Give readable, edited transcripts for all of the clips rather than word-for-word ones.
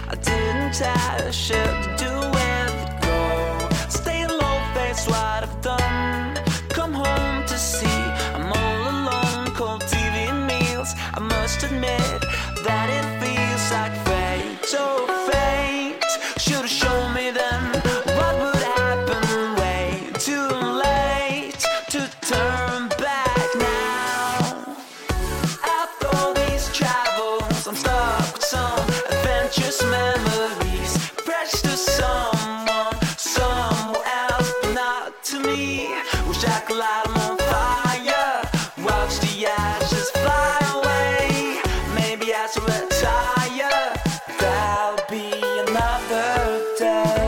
I didn't have shit to do with it, grow. Stay low, face what I've done. Come home to see I'm all alone. Cold TV and meals. I must admit that it feels like fate, so fate. Should've shown me then what would happen. Way too late to turn back now. After all these travels, I'm stuck with some adventurous memories. Precious to someone, somewhere else, but not to me. Wish I could light 'em on fire, watch the ashes fly away. Maybe as I retire, that'll be another day.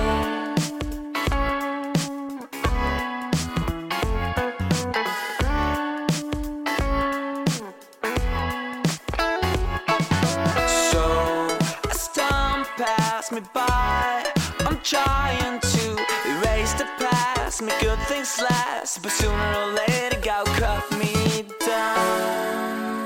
So as time pass me by, I'm trying to erase the past, make good things last, but sooner or later God will cut me down.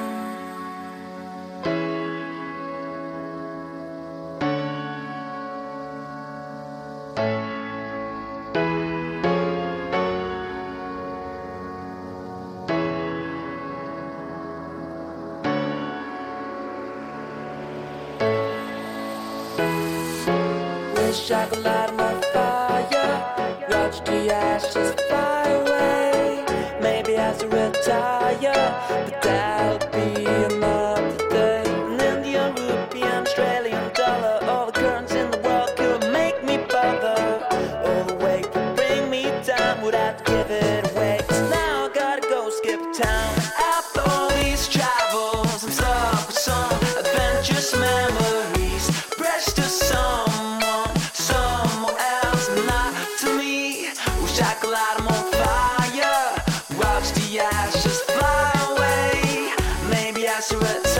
Wish I could light my fire, watch the ashes fly away. Maybe as I retire, but that'll be another day. An Indian rupee, an Australian dollar, all the currency in the world could make me bother. All the weight would bring me down, would have to give it away. 'Cause now I gotta go skip town. After all these travels, I'm stuck with some adventurous memories. Precious to someone, somewhere else, not to me. Wish I could light 'em on fire, watch the ashes fly away. Maybe I should retire.